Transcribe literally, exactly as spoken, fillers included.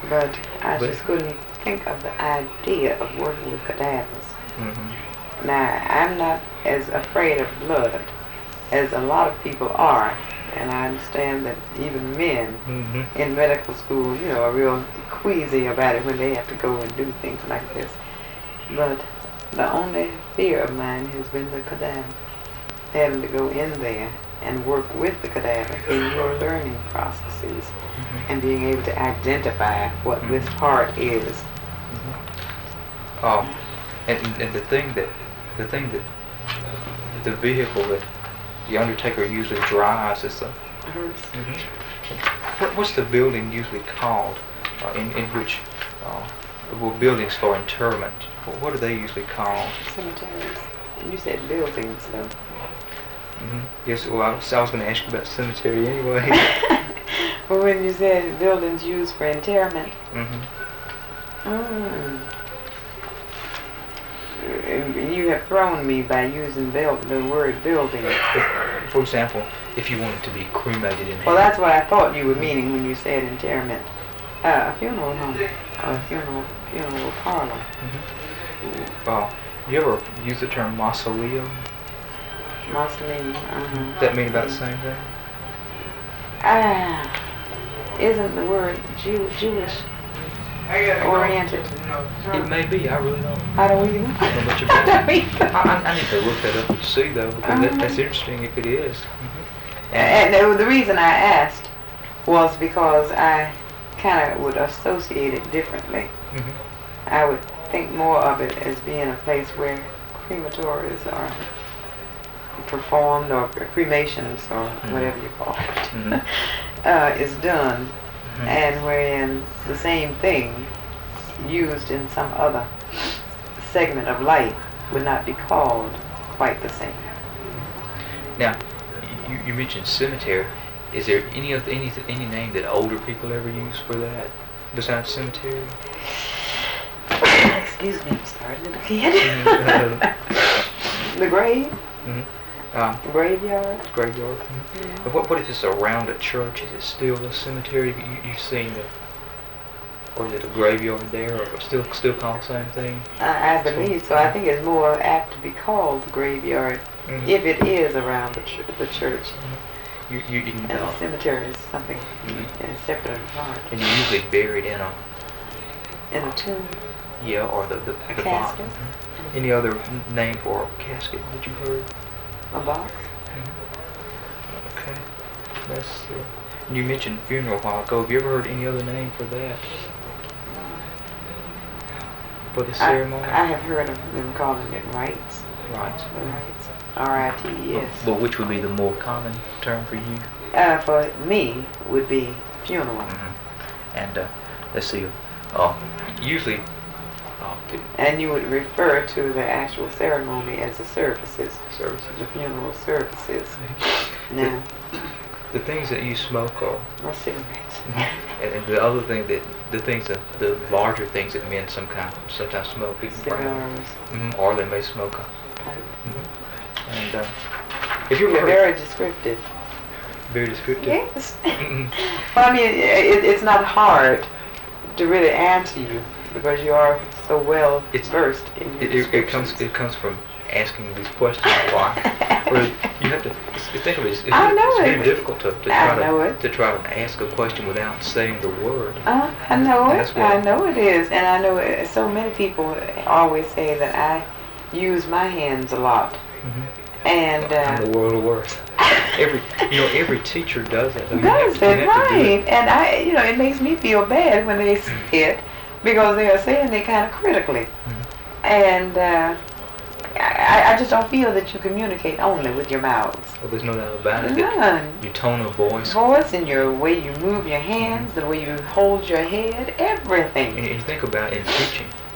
but I But- just couldn't think of the idea of working with cadavers. Mm-hmm. Now, I'm not as afraid of blood as a lot of people are, and I understand that even men Mm-hmm. in medical school, you know, are real queasy about it when they have to go and do things like this. But the only fear of mine has been the cadaver, having to go in there and work with the cadaver in your learning processes Mm-hmm. and being able to identify what Mhm. this part is. Um, and, and the thing that, the thing that, the vehicle that the undertaker usually drives is the. Hers. Mm-hmm. What, what's the building usually called, uh, in in which, uh, well, buildings for interment? What, what are they usually called? Cemeteries. You said buildings, though. Mm-hmm. Yes. Well, I was, I was going to ask you about cemetery anyway. But when you said buildings used for interment, Mm-hmm. mm, you have thrown me by using build, the word building. For example, if you wanted to be cremated in Well, heaven. that's what I thought you were meaning when you said interment. Uh, a funeral home, or a funeral, funeral parlor. Mm-hmm. Uh, you ever use the term mausoleum? Mausoleum. Uh-huh. Does that mean about the same thing? Ah, isn't the word Jew, Jewish oriented? It may be. I really don't. I don't even I don't know much I about don't it. either. I, I, I need to look that up and see though, because that, that's Uh-huh. interesting if it is. Mm-hmm. And the, the reason I asked was because I kind of would associate it differently. Mm-hmm. I would think more of it as being a place where crematories are performed, or cremations, or Mhm. whatever you call it, Mhm. uh, is done, Mhm. and wherein the same thing used in some other segment of life would not be called quite the same. Now, you, you mentioned cemetery. Is there any of any any name that older people ever use for that besides cemetery? Excuse me, I'm starting again. The grave, Mm-hmm. Um, the graveyard. graveyard. Mm-hmm. Yeah. But what what if it's around a church? Is it still a cemetery? You you've seen the, or is it a graveyard there, or still still called the same thing? I, I believe so. I think it's more apt to be called the graveyard Mhm. if it is around the, ch- the church. You you, you And know, the cemetery is something Mhm. uh, separate and apart. and you're usually buried in a In a tomb, yeah, or the the, a the casket, box. Mhm. Any other n- name for a casket that you've heard? a box. Okay, that's. Uh, you mentioned funeral a while ago. Have you ever heard any other name for that? For the I, ceremony? I have heard of them calling it rites. Right. The rites. R I T E But, S. but which would be the more common term for you? Uh, for me, would be funeral. Mm-hmm. And uh, let's see. Uh, usually, uh, the And you would refer to the actual ceremony as the services, services. the funeral services. Now, The things that you smoke are, or cigarettes. and, and the other thing that the things that the larger things that men some kind sometimes smoke, even Cigars. mm-hmm. or they may smoke a. Pipe. Mm-hmm. And uh, if you You're ever very descriptive. very descriptive. Yes. Mhm. Well, I mean, it, it's not hard to really answer you because you are so well It's- versed in your It, it, it comes descriptions. it comes from asking these questions why. Or you have to it's, think of it. It's, it's, I know it's it. very difficult to, to I try know to it. to try to ask a question without saying the word. Uh, I know That's it. what- I know it is, and I know it, so many people always say that I use my hands a lot, Mm-hmm. and I'm uh, the world of worth. Every you know every teacher does that. You have does to- you it have to do right? it. And I, you know, it makes me feel bad when they say it because they are saying it kind of critically, Mhm. and uh, I, I just don't feel that you communicate only with your mouths. Well, there's no doubt about it. that None. Your tone of voice. Voice and your way you move your hands, the way you hold your head, And everything. you think about in teaching,